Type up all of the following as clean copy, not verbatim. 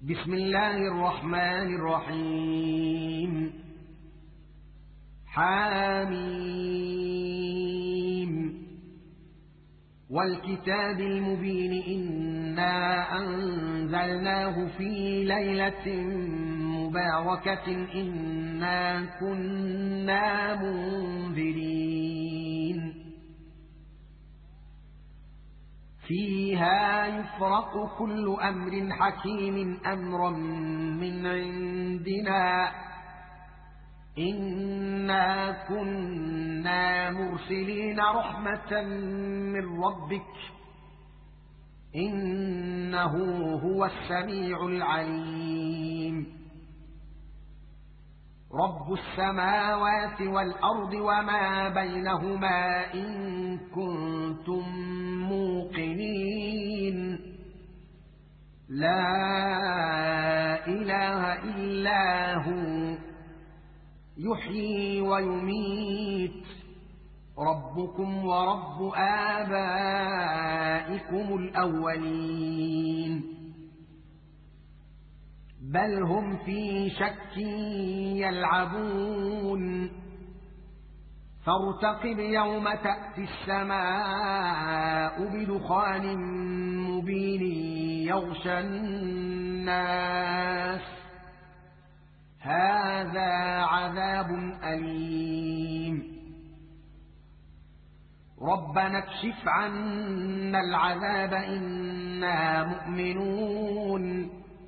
بسم الله الرحمن الرحيم. حاميم والكتاب المبين إنا أنزلناه في ليلة مباركة إنا كنا منذرين فيها يفرق كل أمر حكيم أمرا من عندنا إنا كنا مرسلين رحمة من ربك إنه هو السميع العليم. رب السماوات والأرض وما بينهما إن كنتم موقنين لا إله إلا هو يحيي ويميت ربكم ورب آبائكم الأولين بل هم في شك يلعبون فارتقب يوم تأتي السماء بدخان مبين يغشى الناس هذا عذاب أليم. ربنا اكشف عنا العذاب إنا مؤمنون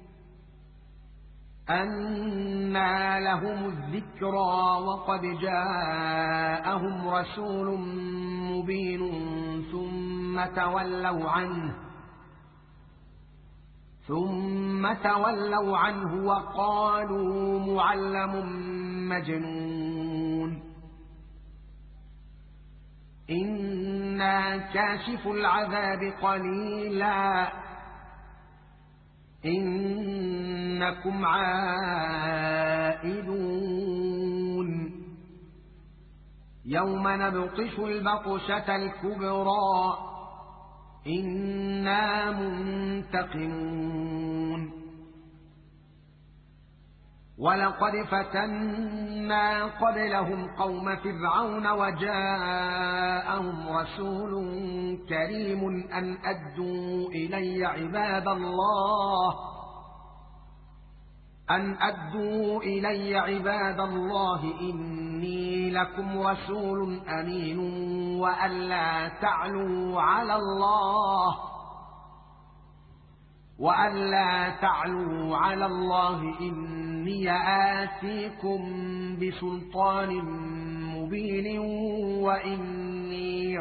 أنى لهم الذكرى وقد جاءهم رسول مبين ثم تولوا عنه وقالوا معلم مجنون إنا كاشف العذاب قليلا إنكم عائدون يوم نبطش البطشة الكبرى إنا منتقمون ولقد فتنا قبلهم قوم فرعون وجاءهم رسول كريم أن أدوا إلي عباد الله إني لكم رسول أمين وألا تعلوا على الله إني آتيكم بسلطان مبين وإني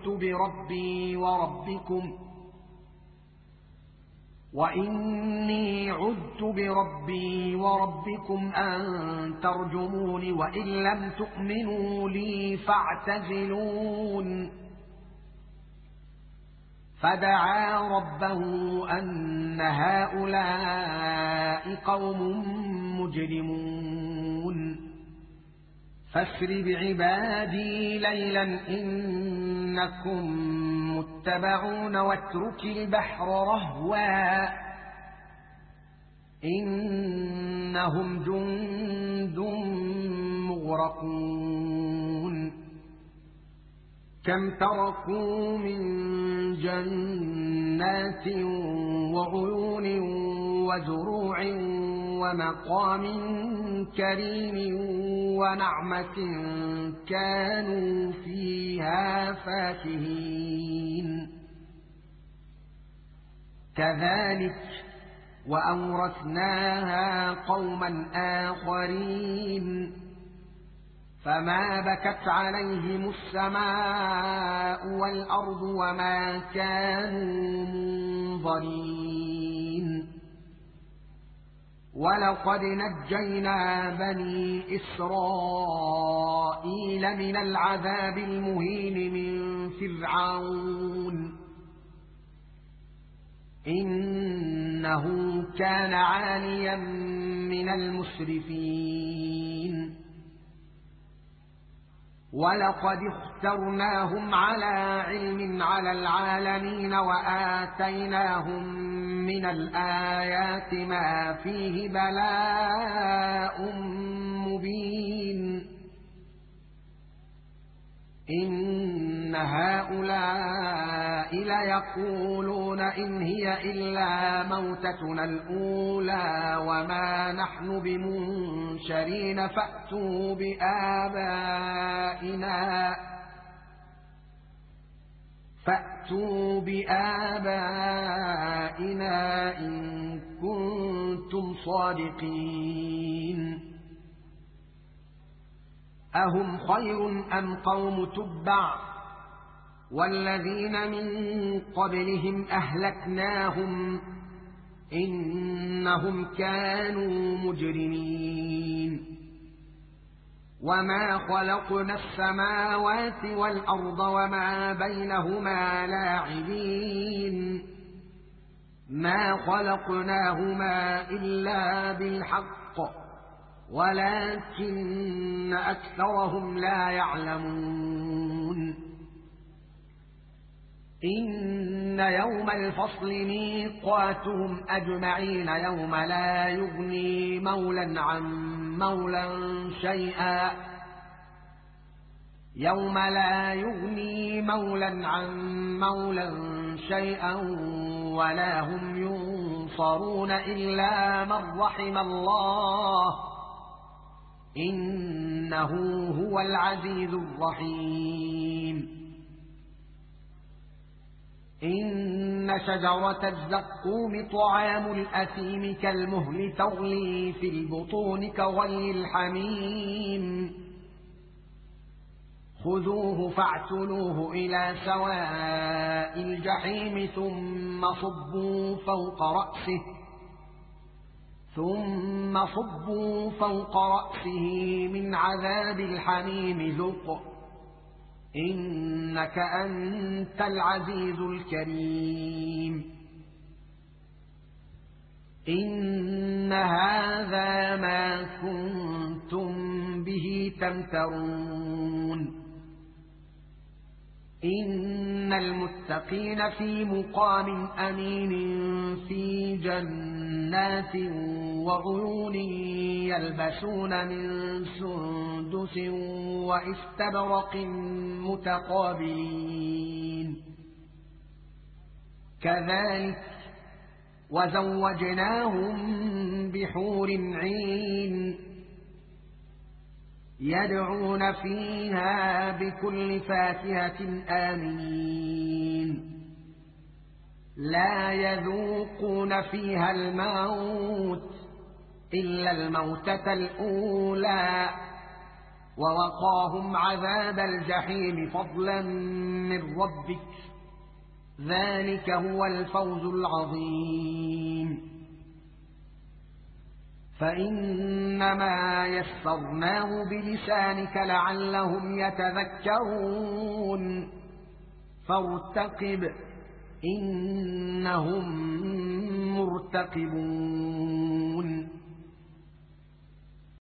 عذت بربي وربكم أن ترجمون وإن لم تؤمنوا لي فاعتزلون فدعا ربه أن هؤلاء قوم مجرمون فاسر بعبادي ليلا إنكم متبعون واترك البحر رهوا إنهم جند مغرقون كم تركوا من جنات وعيون وزروع ومقام كريم ونعمة كانوا فيها فاكهين كذلك وأورثناها قوما آخرين فما بكت عليهم السماء والأرض وما كانوا منظرين ولقد نجينا بني إسرائيل من العذاب المهين من فرعون إنه كان عاليا من المسرفين ولقد اخترناهم على علم على العالمين وآتيناهم من الآيات ما فيه بلاء مبين إن هؤلاء ليقولون إن هي إلا موتتنا الأولى وما نحن بمنشرين فأتوا بآبائنا إن كنتم صادقين أهم خير أم قوم تبع والذين من قبلهم أهلكناهم إنهم كانوا مجرمين وما خلقنا السماوات والأرض وما بينهما لاعبين ما خلقناهما إلا بالحق ولكن أكثرهم لا يعلمون إن يوم الفصل ميقاتهم أجمعين يوم لا يغني مولا عن مولا شيئا ولا هم ينصرون إلا من رحم الله إنه هو العزيز الرحيم إن شجرة الزقوم طعام الأثيم كالمهل تغلي في البطون كغلي الحميم خذوه فاعتلوه إلى سواء الجحيم ثم صبوا فوق رأسه من عذاب الحميم ذق إنك أنت العزيز الكريم إن هذا ما كنتم به تمترون إن المتقين في مقام أمين في جنات وعيون يلبسون من سندس واستبرق متقابلين كذلك وزوجناهم بحور عين يدعون فيها بكل فاكهة آمنين لا يذوقون فيها الموت إلا الموتة الأولى ووقاهم عذاب الجحيم فضلا من ربك ذلك هو الفوز العظيم فإنما يسرناه بلسانك لعلهم يتذكرون فارتقب إنهم مرتقبون